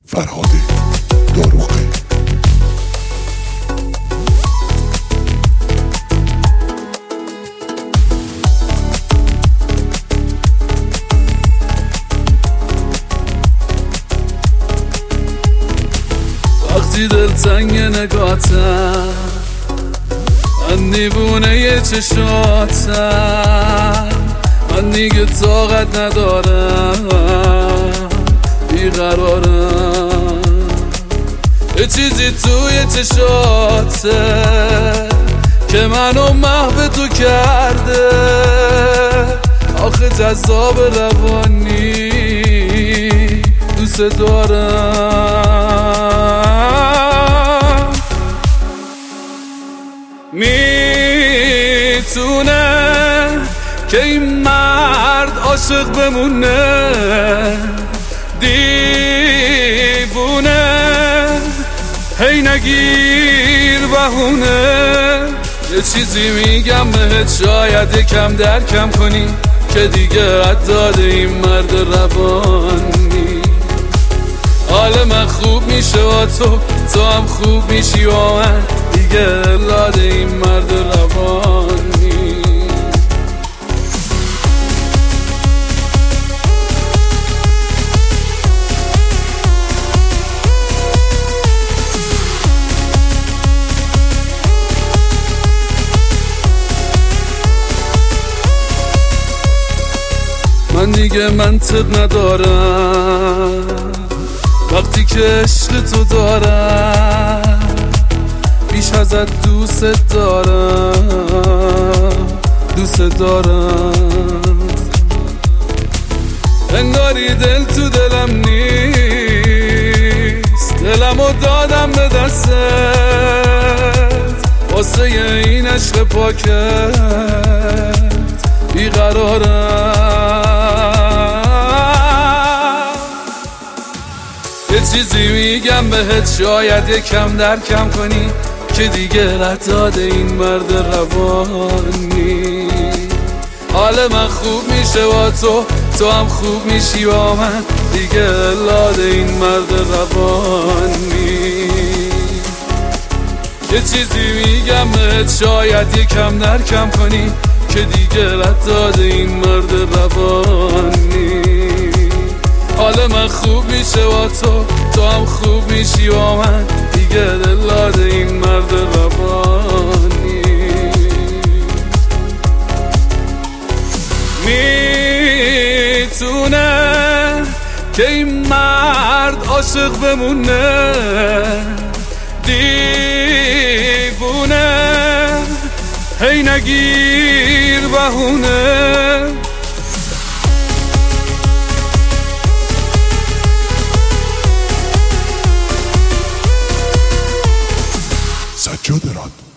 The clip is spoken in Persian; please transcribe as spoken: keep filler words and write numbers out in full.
فرهاد داروخه. وقتی دلتنگ نگاتم، من دیوونه یه چشاتم، من دیگه طاقت ندارم، بیقرارم. یه چیزی توی چشاته که منو محو تو کرده، آخه جذاب روانی دوست دارم. میتونه که این مرد عاشق بمونه، دیوونه هی نگیر بهونه. یه چیزی میگم بهت شاید یکم درکم کنی که دیگه عداد این مرد روانی. حال من خوب میشه و تو تو هم خوب میشی و من دیگه لاد این مرد روانی. من دیگه منطق ندارم وقتی که عشق تو دارم، بیش ازت دوست دارم دوست دارم. انگاری دل تو دلم نیست، دلمو دادم به دستت واسه این عشق پاکت بیقرارم. یه چیزی میگم بهت شاید یکم درکم کنی که دیگه رد این مرد روانی. حال من خوب میشه و تو تو هم خوب میشی و من دیگه لاد این مرد روانی. یه چیزی میگم بهت شاید یکم درکم کنی که دیگه رد این مرد روانی. حال من خوب میشه و تو تو هم خوب میشی و من دیگه دلاد این مرد روانی. میتونه که این مرد عاشق بمونه، دیوونه هی نگیر بهونه. سجاد راد